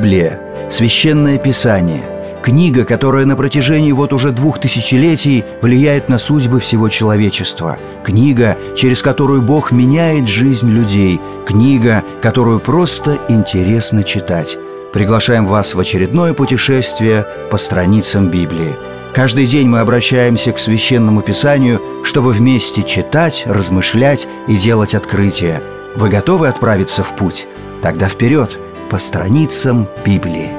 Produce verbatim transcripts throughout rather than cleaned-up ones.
Библия – священное писание, книга, которая на протяжении вот уже двух тысячелетий влияет на судьбы всего человечества, книга, через которую Бог меняет жизнь людей, книга, которую просто интересно читать. Приглашаем вас в очередное путешествие по страницам Библии. Каждый день мы обращаемся к Священному Писанию, чтобы вместе читать, размышлять и делать открытия. Вы готовы отправиться в путь? Тогда вперед, по страницам Библии.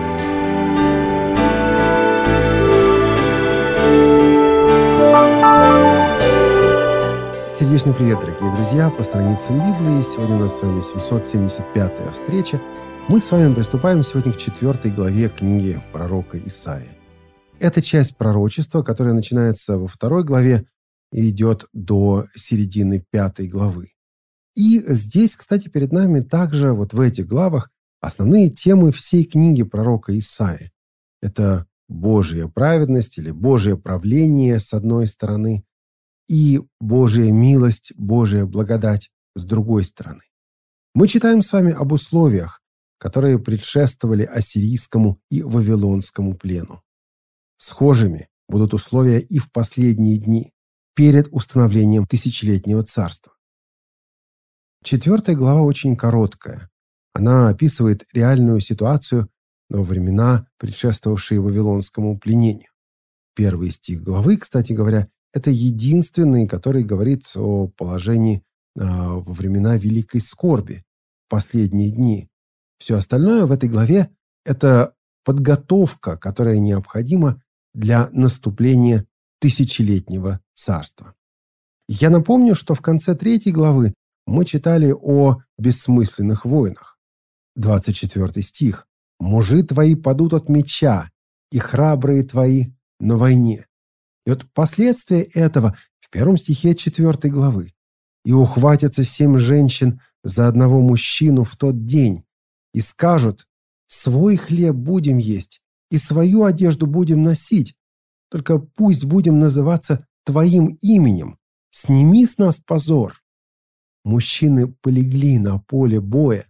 Сердечный привет, дорогие друзья, по страницам Библии. Сегодня у нас с вами семьсот семьдесят пятая встреча. Мы с вами приступаем сегодня к четвертой главе книги пророка Исаии. Это часть пророчества, которая начинается во второй главе и идет до середины пятой главы. И здесь, кстати, перед нами также вот в этих главах основные темы всей книги пророка Исаии. Это Божья праведность или Божье правление с одной стороны и Божья милость, Божья благодать с другой стороны. Мы читаем с вами об условиях, которые предшествовали ассирийскому и вавилонскому плену. Схожими будут условия и в последние дни, перед установлением тысячелетнего царства. Четвертая глава очень короткая. Она описывает реальную ситуацию во времена, предшествовавшие вавилонскому пленению. Первый стих главы, кстати говоря, это единственный, который говорит о положении э, во времена великой скорби, в последние дни. Все остальное в этой главе – это подготовка, которая необходима для наступления тысячелетнего царства. Я напомню, что в конце третьей главы мы читали о бессмысленных войнах. двадцать четвёртый стих. «Мужи твои падут от меча, и храбрые твои на войне». И вот последствия этого в первом стихе четвёртой главы. «И ухватятся семь женщин за одного мужчину в тот день, и скажут: свой хлеб будем есть, и свою одежду будем носить, только пусть будем называться твоим именем, сними с нас позор». Мужчины полегли на поле боя.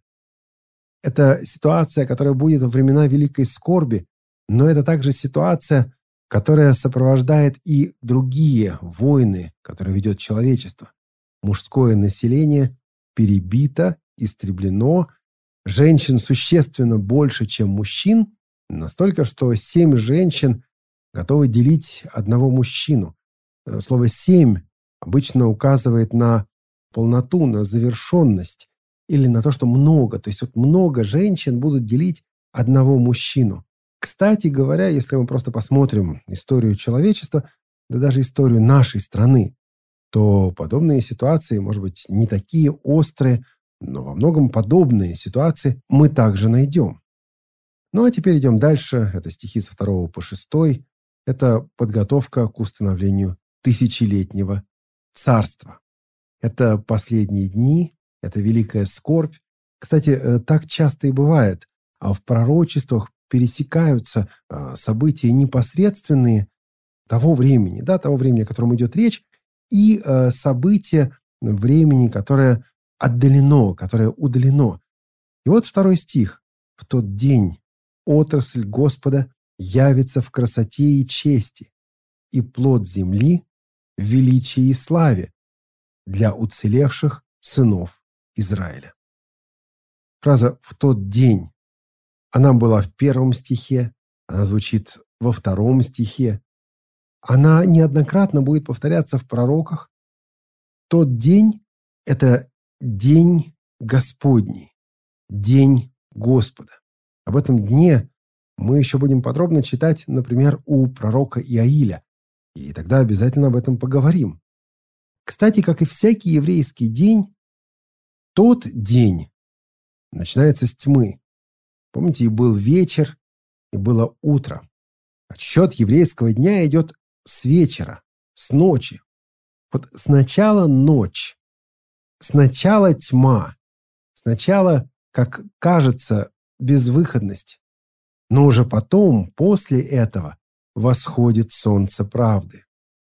Это ситуация, которая будет во времена великой скорби, но это также ситуация, которая сопровождает и другие войны, которые ведет человечество. Мужское население перебито, истреблено, женщин существенно больше, чем мужчин, настолько, что семь женщин готовы делить одного мужчину. Слово «семь» обычно указывает на полноту, на завершенность или на то, что много. То есть вот много женщин будут делить одного мужчину. Кстати говоря, если мы просто посмотрим историю человечества, да даже историю нашей страны, то подобные ситуации, может быть, не такие острые, но во многом подобные ситуации мы также найдем. Ну а теперь идем дальше. Это стихи со второго по шестой. Это подготовка к установлению тысячелетнего царства. Это последние дни, это великая скорбь. Кстати, так часто и бывает. А в пророчествах пересекаются события непосредственные того времени, да, того времени, о котором идет речь, и события времени, которое отдалено, которое удалено. И вот второй стих. «В тот день отрасль Господа явится в красоте и чести, и плод земли в величии и славе для уцелевших сынов Израиля». Фраза «в тот день», она была в первом стихе, она звучит во втором стихе, она неоднократно будет повторяться в пророках. Тот день – это день Господний, день Господа. Об этом дне мы еще будем подробно читать, например, у пророка Иаиля, и тогда обязательно об этом поговорим. Кстати, как и всякий еврейский день, тот день начинается с тьмы. Помните, и был вечер, и было утро. Отсчет еврейского дня идет с вечера, с ночи. Вот сначала ночь, сначала тьма, сначала, как кажется, безвыходность, но уже потом, после этого, восходит солнце правды.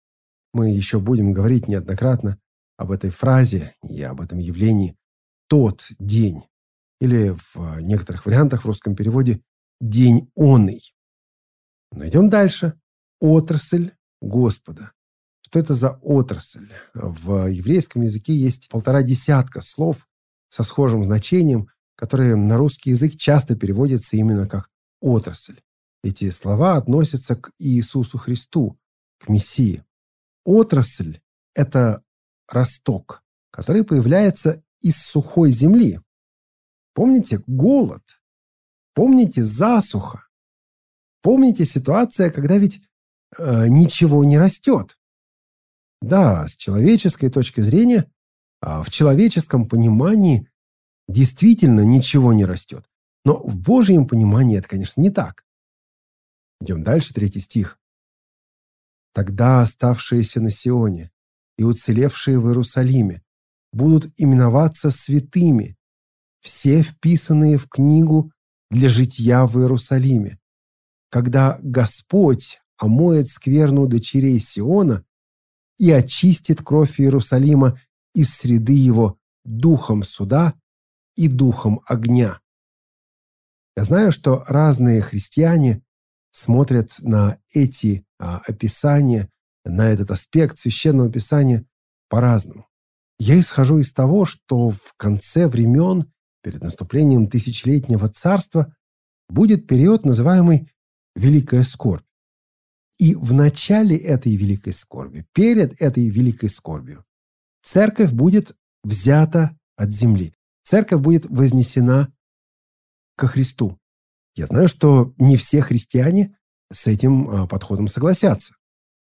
Мы еще будем говорить неоднократно об этой фразе и об этом явлении «тот день». или в некоторых вариантах в русском переводе «день оный». Но идем дальше. Отрасль Господа. Что это за отрасль? В еврейском языке есть полтора десятка слов со схожим значением, которые на русский язык часто переводятся именно как отрасль. Эти слова относятся к Иисусу Христу, к Мессии. Отрасль – это росток, который появляется из сухой земли. Помните голод? Помните засуха? Помните ситуация, когда ведь э, ничего не растет? Да, с человеческой точки зрения, а в человеческом понимании действительно ничего не растет. Но в Божьем понимании это, конечно, не так. Идем дальше, третий стих. «Тогда оставшиеся на Сионе и уцелевшие в Иерусалиме будут именоваться святыми, все вписанные в книгу для житья в Иерусалиме, когда Господь омоет скверну дочерей Сиона и очистит кровь Иерусалима из среды его духом суда и духом огня». Я знаю, что разные христиане смотрят на эти а, описания, на этот аспект Священного Писания по-разному. Я исхожу из того, что в конце времен, перед наступлением тысячелетнего царства, будет период, называемый Великая скорбь. И в начале этой великой скорби, перед этой великой скорбью, церковь будет взята от земли. Церковь будет вознесена ко Христу. Я знаю, что не все христиане с этим подходом согласятся.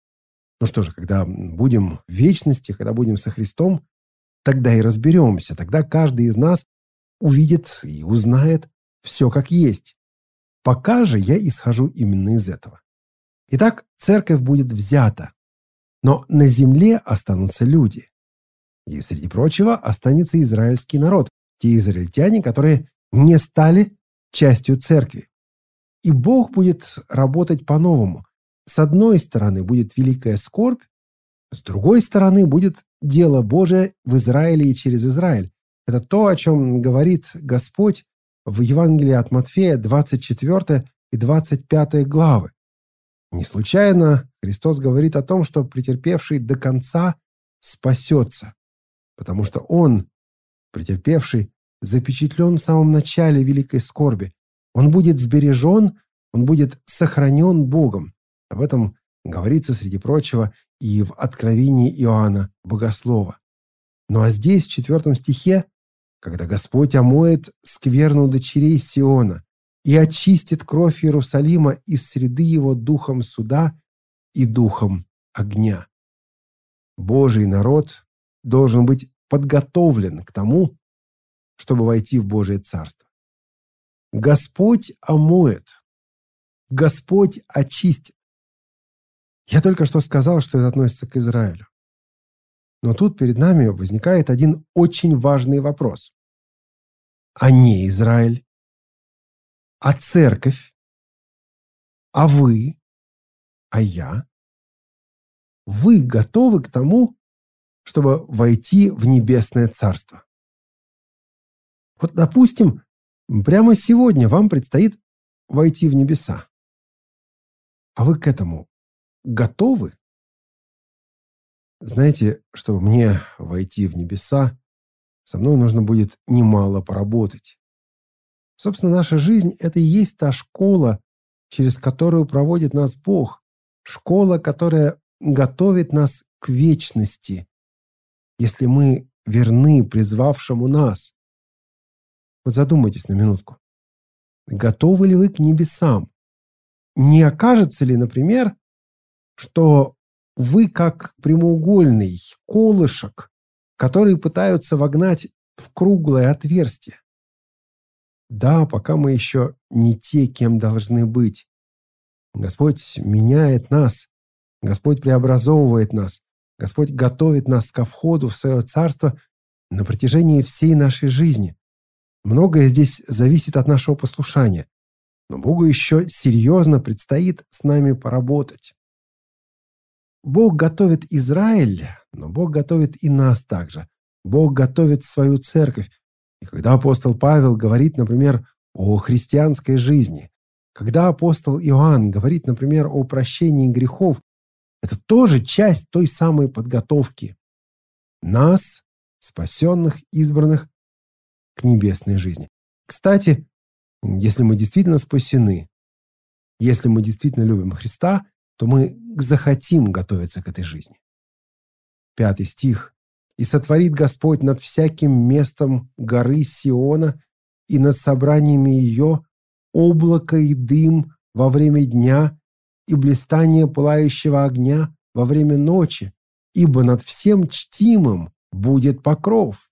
Ну что же, когда будем в вечности, когда будем со Христом, тогда и разберемся. Тогда каждый из нас увидит и узнает все как есть. Пока же я исхожу именно из этого. Итак, церковь будет взята, но на земле останутся люди. И, среди прочего, останется израильский народ, те израильтяне, которые не стали частью церкви. И Бог будет работать по-новому. С одной стороны будет великая скорбь, с другой стороны будет дело Божие в Израиле и через Израиль. Это то, о чем говорит Господь в Евангелии от Матфея, двадцать четвёртая и двадцать пятая главы. Не случайно Христос говорит о том, что претерпевший до конца спасется, потому что он, претерпевший, запечатлен в самом начале великой скорби. Он будет сбережен, он будет сохранен Богом. Об этом говорится, среди прочего, и в Откровении Иоанна Богослова. Ну а здесь, в четвертом стихе, когда Господь омоет скверну дочерей Сиона и очистит кровь Иерусалима из среды его духом суда и духом огня. Божий народ должен быть подготовлен к тому, чтобы войти в Божие Царство. Господь омоет, Господь очистит. Я только что сказал, что это относится к Израилю. Но тут перед нами возникает один очень важный вопрос. А не Израиль? А церковь? А вы? А я? Вы готовы к тому, чтобы войти в небесное царство? Вот, допустим, прямо сегодня вам предстоит войти в небеса. А вы к этому готовы? Знаете, чтобы мне войти в небеса, со мной нужно будет немало поработать. Собственно, наша жизнь – это и есть та школа, через которую проводит нас Бог. Школа, которая готовит нас к вечности, если мы верны призвавшему нас. Вот задумайтесь на минутку. Готовы ли вы к небесам? Не окажется ли, например, что вы как прямоугольный колышек, который пытаются вогнать в круглое отверстие? Да, пока мы еще не те, кем должны быть. Господь меняет нас, Господь преобразовывает нас, Господь готовит нас ко входу в свое царство на протяжении всей нашей жизни. Многое здесь зависит от нашего послушания, но Богу еще серьезно предстоит с нами поработать. Бог готовит Израиль, но Бог готовит и нас также. Бог готовит свою церковь. И когда апостол Павел говорит, например, о христианской жизни, когда апостол Иоанн говорит, например, о прощении грехов, это тоже часть той самой подготовки нас, спасенных, избранных, к небесной жизни. Кстати, если мы действительно спасены, если мы действительно любим Христа, то мы захотим готовиться к этой жизни. Пятый стих. «И сотворит Господь над всяким местом горы Сиона и над собраниями ее облако и дым во время дня и блистание пылающего огня во время ночи, ибо над всем чтимым будет покров».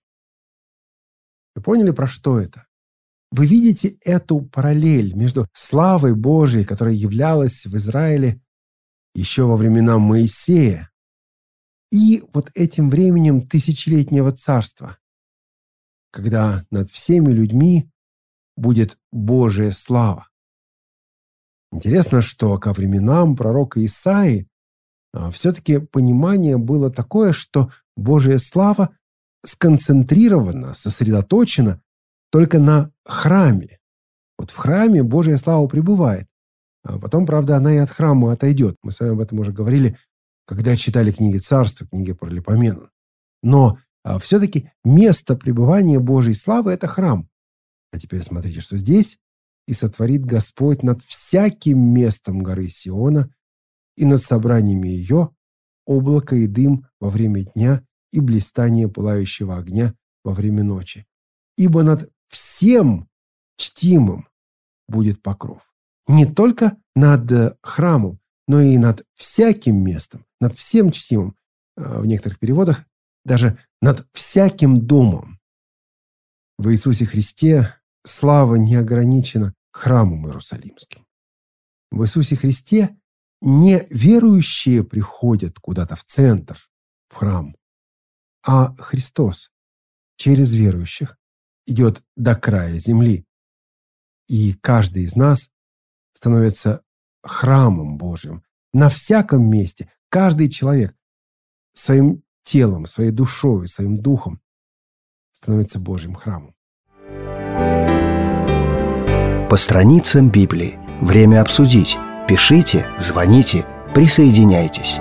Вы поняли, про что это? Вы видите эту параллель между славой Божией, которая являлась в Израиле еще во времена Моисея, и вот этим временем тысячелетнего царства, когда над всеми людьми будет Божия слава. Интересно, что ко временам пророка Исаии все-таки понимание было такое, что Божия слава сконцентрирована, сосредоточена только на храме. Вот в храме Божья слава пребывает. А потом, правда, она и от храма отойдет. Мы с вами об этом уже говорили, когда читали книги Царства, книги Паралипоменон. Но а, все-таки место пребывания Божьей славы – это храм. А теперь смотрите, что здесь. «И сотворит Господь над всяким местом горы Сиона и над собраниями ее облако и дым во время дня и блистание пылающего огня во время ночи. Ибо над всем чтимым будет покров». Не только над храмом, но и над всяким местом, над всем чтимым. В некоторых переводах даже над всяким домом. В Иисусе Христе слава не ограничена храмом Иерусалимским. В Иисусе Христе не верующие приходят куда-то в центр, в храм, а Христос через верующих идет до края земли. И каждый из нас становится храмом Божьим. На всяком месте каждый человек своим телом, своей душой, своим духом становится Божьим храмом. По страницам Библии. Время обсудить. Пишите, звоните, присоединяйтесь.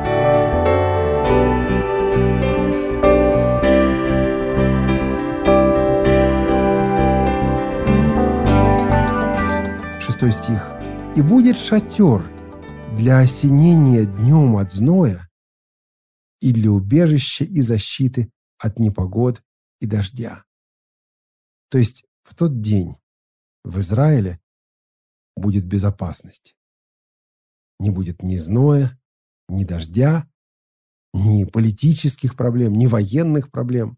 Шестой стих. «И будет шатер для осенения днем от зноя и для убежища и защиты от непогод и дождя». То есть в тот день в Израиле будет безопасность. Не будет ни зноя, ни дождя, ни политических проблем, ни военных проблем.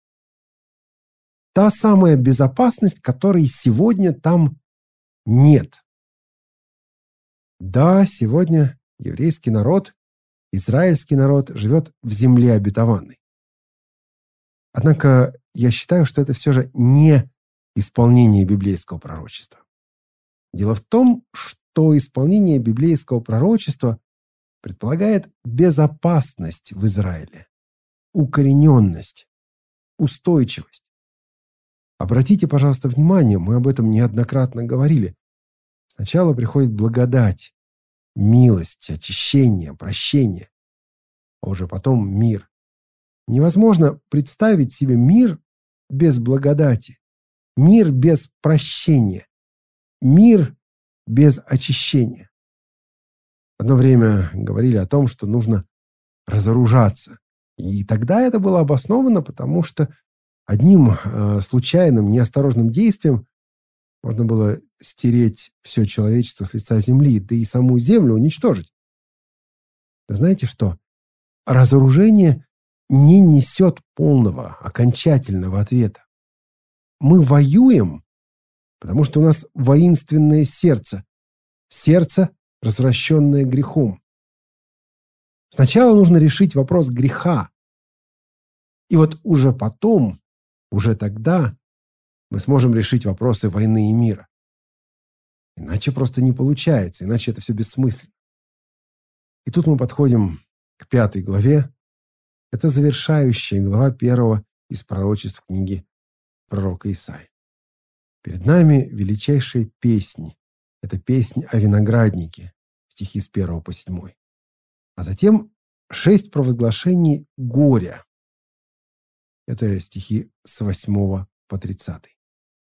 Та самая безопасность, которой сегодня там нет. Да, сегодня еврейский народ, израильский народ живет в земле обетованной. Однако я считаю, что это все же не исполнение библейского пророчества. Дело в том, что исполнение библейского пророчества предполагает безопасность в Израиле, укорененность, устойчивость. Обратите, пожалуйста, внимание, мы об этом неоднократно говорили. Сначала приходит благодать, милость, очищение, прощение, а уже потом мир. Невозможно представить себе мир без благодати, мир без прощения, мир без очищения. Одно время говорили о том, что нужно разоружаться. И тогда это было обосновано, потому что одним э, случайным, неосторожным действием можно было стереть все человечество с лица земли, да и саму землю уничтожить. Знаете что? Разоружение не несет полного, окончательного ответа. Мы воюем, потому что у нас воинственное сердце. Сердце, развращенное грехом. Сначала нужно решить вопрос греха. И вот уже потом, уже тогда мы сможем решить вопросы войны и мира. Иначе просто не получается, иначе это все бессмысленно. И тут мы подходим к пятой главе. Это завершающая глава первого из пророчеств книги пророка Исаии. Перед нами величайшая песнь. Это песнь о винограднике, стихи с первого по седьмой. А затем шесть провозглашений горя. Это стихи с восьмого по тридцатый.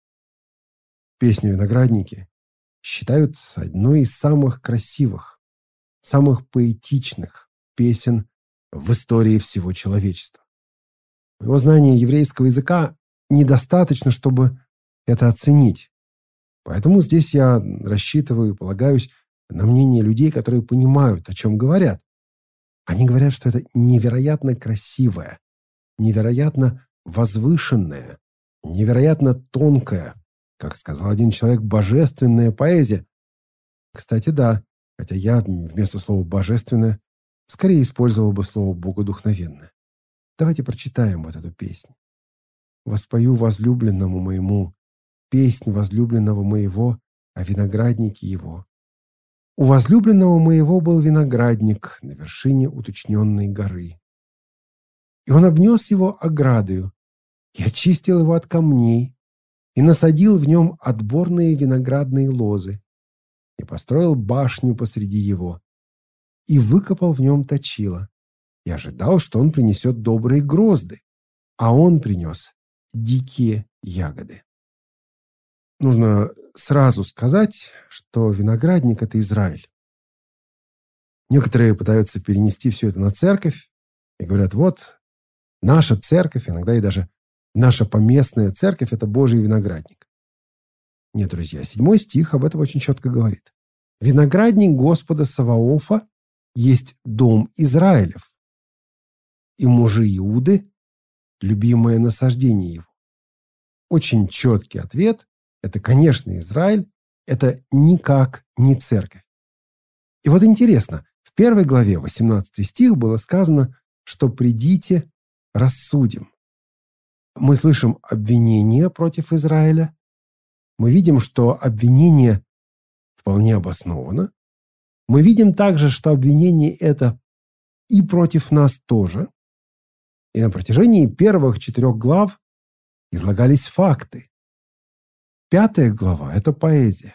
Песню о винограднике считают одной из самых красивых, самых поэтичных песен в истории всего человечества. Его знание еврейского языка недостаточно, чтобы это оценить. Поэтому здесь я рассчитываю и полагаюсь на мнение людей, которые понимают, о чем говорят. Они говорят, что это невероятно красивая, невероятно возвышенная, невероятно тонкая, как сказал один человек, божественная поэзия. Кстати, да, хотя я вместо слова «божественное» скорее использовал бы слово «богодухновенное». Давайте прочитаем вот эту песню. «Воспою возлюбленному моему песнь возлюбленного моего о винограднике его. У возлюбленного моего был виноградник на вершине уточненной горы. И он обнес его оградою, и очистил его от камней, и насадил в нем отборные виноградные лозы, и построил башню посреди его, и выкопал в нем точило, и ожидал, что он принесет добрые грозды, а он принес дикие ягоды». Нужно сразу сказать, что виноградник – это Израиль. Некоторые пытаются перенести все это на церковь и говорят, вот, наша церковь, иногда и даже наша поместная церковь – это Божий виноградник. Нет, друзья, седьмой стих об этом очень четко говорит. «Виноградник Господа Саваофа есть дом Израилев, и мужи Иуды – любимое насаждение его». Очень четкий ответ. Это, конечно, Израиль, это никак не церковь. И вот интересно, в первой главе, восемнадцатый стих, было сказано, что «придите, рассудим». Мы слышим обвинение против Израиля. Мы видим, что обвинение вполне обосновано. Мы видим также, что обвинение это и против нас тоже. И на протяжении первых четырех глав излагались факты. Пятая глава – это поэзия.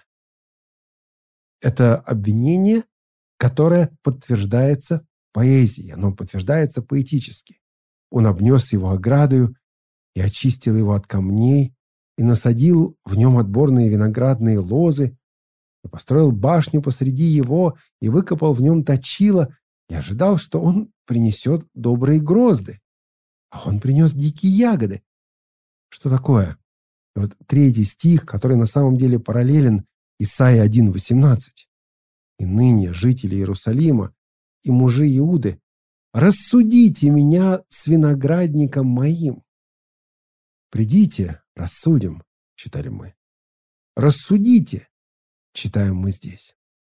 Это обвинение, которое подтверждается поэзией, оно подтверждается поэтически. Он обнес его оградою и очистил его от камней, и насадил в нем отборные виноградные лозы, и построил башню посреди его, и выкопал в нем точило, и ожидал, что он принесет добрые грозды. А он принес дикие ягоды. Что такое? И вот третий стих, который на самом деле параллелен Исайя один восемнадцать. «И ныне, жители Иерусалима и мужи Иуды, рассудите меня с виноградником моим». «Придите, рассудим», читали мы. «Рассудите», читаем мы здесь.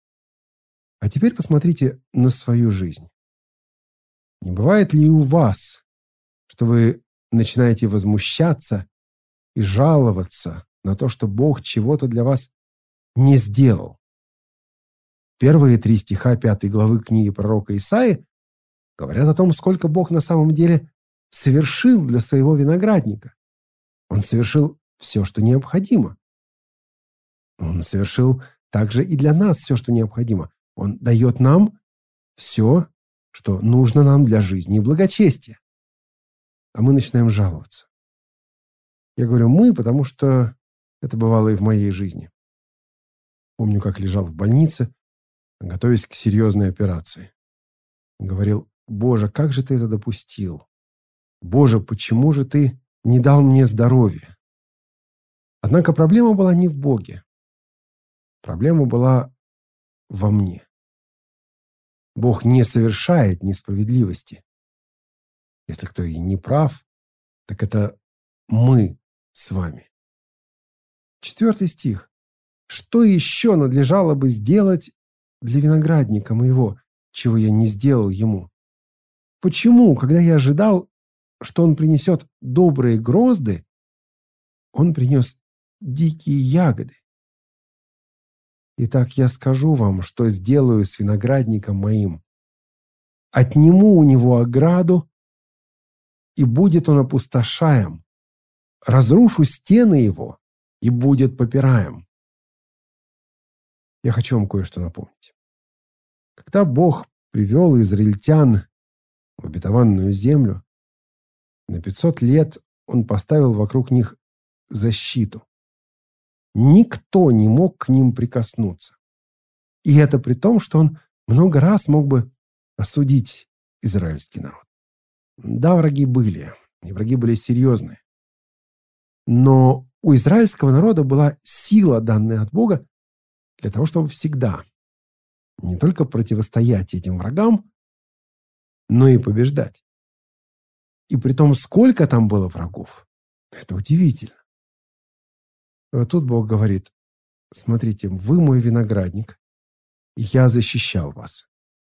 А теперь посмотрите на свою жизнь. Не бывает ли у вас, что вы начинаете возмущаться и жаловаться на то, что Бог чего-то для вас не сделал? Первые три стиха пятой главы книги пророка Исаии говорят о том, сколько Бог на самом деле совершил для своего виноградника. Он совершил все, что необходимо. Он совершил также и для нас все, что необходимо. Он дает нам все, что нужно нам для жизни и благочестия. А мы начинаем жаловаться. Я говорю «мы», потому что это бывало и в моей жизни. Помню, как лежал в больнице, готовясь к серьезной операции. Говорил: «Боже, как же ты это допустил? Боже, почему же ты не дал мне здоровья?» Однако проблема была не в Боге. Проблема была во мне. Бог не совершает несправедливости. Если кто и не прав, так это мы с вами. Четвертый стих. «Что еще надлежало бы сделать для виноградника моего, чего я не сделал ему? Почему, когда я ожидал, что он принесет добрые грозды, он принес дикие ягоды? Итак, я скажу вам, что сделаю с виноградником моим. Отниму у него ограду, и будет он опустошаем, разрушу стены его, и будет попираем. Я хочу вам кое-что напомнить. Когда Бог привел израильтян в обетованную землю, на пятьсот лет Он поставил вокруг них защиту. Никто не мог к ним прикоснуться. И это при том, что Он много раз мог бы осудить израильский народ. Да, враги были, и враги были серьезные. Но у израильского народа была сила, данная от Бога, для того, чтобы всегда не только противостоять этим врагам, но и побеждать. И при том, сколько там было врагов, это удивительно. И вот тут Бог говорит: смотрите, вы мой виноградник, и я защищал вас.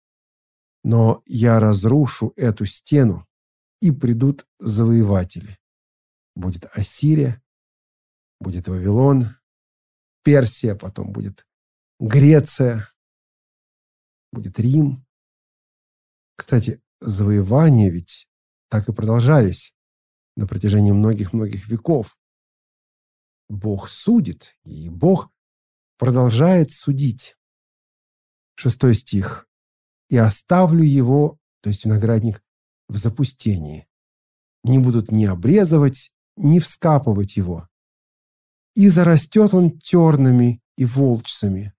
Но я разрушу эту стену, и придут завоеватели. Будет Ассирия, будет Вавилон, Персия, потом будет Греция, будет Рим. Кстати, завоевания ведь так и продолжались на протяжении многих-многих веков. Бог судит, и Бог продолжает судить. Шестой стих. «И оставлю его, то есть виноградник, в запустении. Не будут ни обрезывать, ни вскапывать его. И зарастет он тернами и волчцами.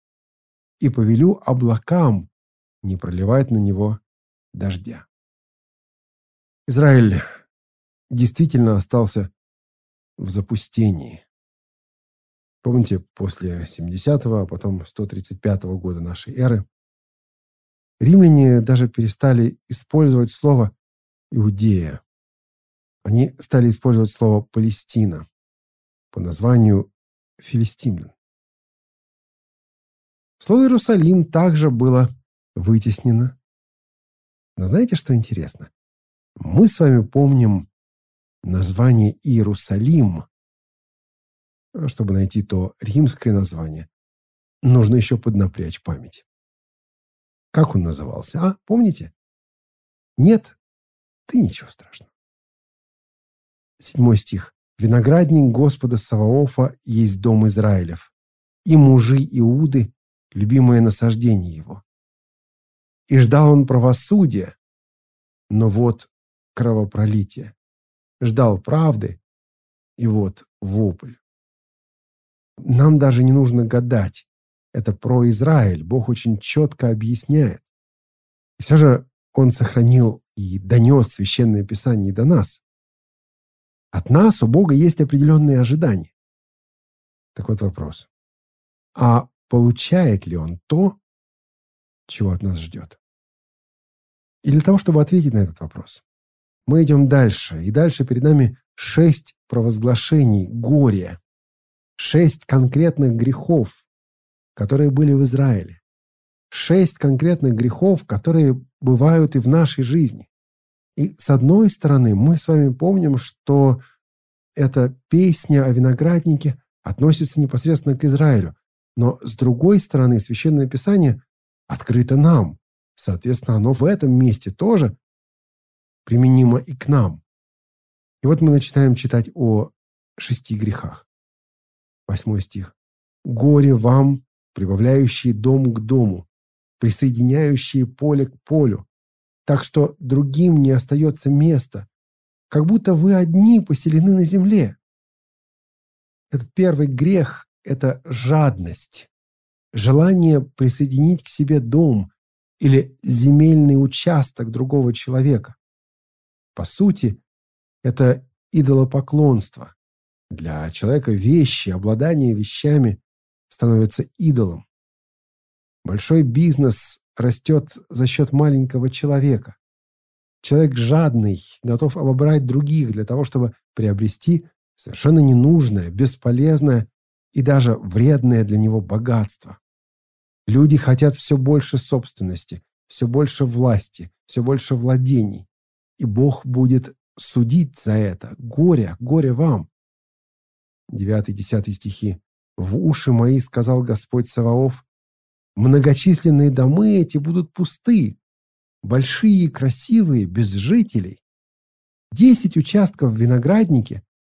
И повелю облакам не проливать на него дождя». Израиль действительно остался в запустении. Помните, после семидесятого, а потом сто тридцать пятого года нашей эры римляне даже перестали использовать слово «Иудея». Они стали использовать слово «Палестина» по названию филистимлян. Слово «Иерусалим» также было вытеснено. Но знаете, что интересно? Мы с вами помним название Иерусалим. Чтобы найти то римское название, нужно еще поднапрячь память. Как он назывался, а? Помните? Нет? Ты ничего страшного. Седьмой стих. «Виноградник Господа Саваофа есть дом Израилев, и мужи Иуды – любимое насаждение его. И ждал он правосудия, но вот кровопролитие. Ждал правды, и вот вопль». Нам даже не нужно гадать. Это про Израиль. Бог очень четко объясняет. И все же Он сохранил и донес Священное Писание до нас. От нас у Бога есть определенные ожидания. Так вот вопрос. А получает ли Он то, чего от нас ждет? И для того, чтобы ответить на этот вопрос, мы идем дальше. И дальше перед нами шесть провозглашений горя. Шесть конкретных грехов, которые были в Израиле. Шесть конкретных грехов, которые бывают и в нашей жизни. И с одной стороны, мы с вами помним, что эта песня о винограднике относится непосредственно к Израилю. Но с другой стороны, Священное Писание открыто нам. Соответственно, оно в этом месте тоже применимо и к нам. И вот мы начинаем читать о шести грехах. Восьмой стих. «Горе вам, прибавляющие дом к дому, присоединяющие поле к полю, так что другим не остается места, как будто вы одни поселены на земле». Этот первый грех – это жадность, желание присоединить к себе дом или земельный участок другого человека. По сути, это идолопоклонство. Для человека вещи, обладание вещами становится идолом. Большой бизнес растет за счет маленького человека. Человек жадный, готов обобрать других для того, чтобы приобрести совершенно ненужное, бесполезное и даже вредное для него богатство. Люди хотят все больше собственности, все больше власти, все больше владений. И Бог будет судить за это. Горе, горе вам. девятый-десятый стихи. «В уши мои, сказал Господь Саваоф, многочисленные домы эти будут пусты, большие и красивые, без жителей. Десять участков в винограднике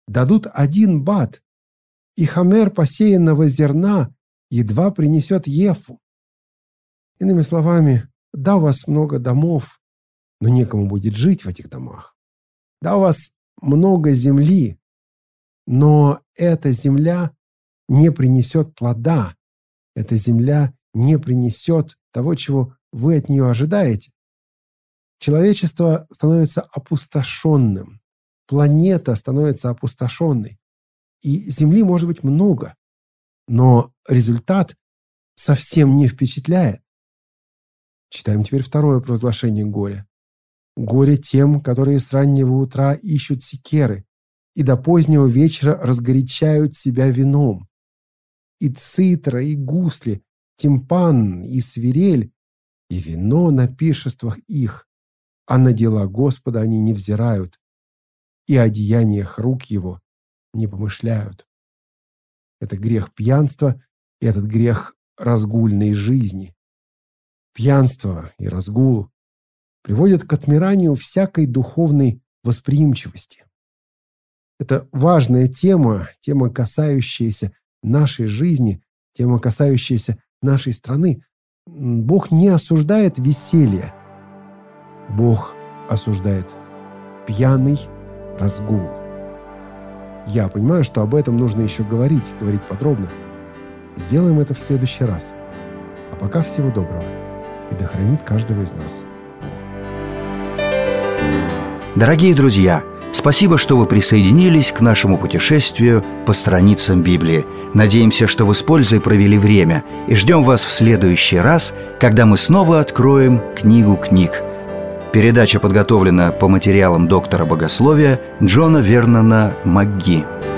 дадут один бат, и хамер посеянного зерна едва принесет ефу. Иными словами, да, у вас много домов, но некому будет жить в этих домах. Да, у вас много земли, но эта земля не принесет плода. Эта земля не принесет того, чего вы от нее ожидаете. Человечество становится опустошенным. Планета становится опустошенной. И земли может быть много, но результат совсем не впечатляет. Читаем теперь второе провозглашение горя. Горе тем, которые с раннего утра ищут секеры и до позднего вечера разгорячают себя вином. И цитра, и гусли, тимпан, и свирель, и вино на пиршествах их, а на дела Господа они не взирают, и о деяниях рук Его не помышляют. Это грех пьянства, и этот грех разгульной жизни. Пьянство и разгул приводят к отмиранию всякой духовной восприимчивости. Это важная тема, тема, касающаяся нашей жизни, тема, касающаяся нашей страны. Бог не осуждает веселье. Бог осуждает пьяный разгул. Я понимаю, что об этом нужно еще говорить, говорить подробно. Сделаем это в следующий раз. А пока всего доброго. И да хранит каждого из нас Бог. Дорогие друзья, спасибо, что вы присоединились к нашему путешествию по страницам Библии. Надеемся, что вы с пользой провели время, и ждем вас в следующий раз, когда мы снова откроем книгу книг. Передача подготовлена по материалам доктора богословия Джона Вернона МакГи.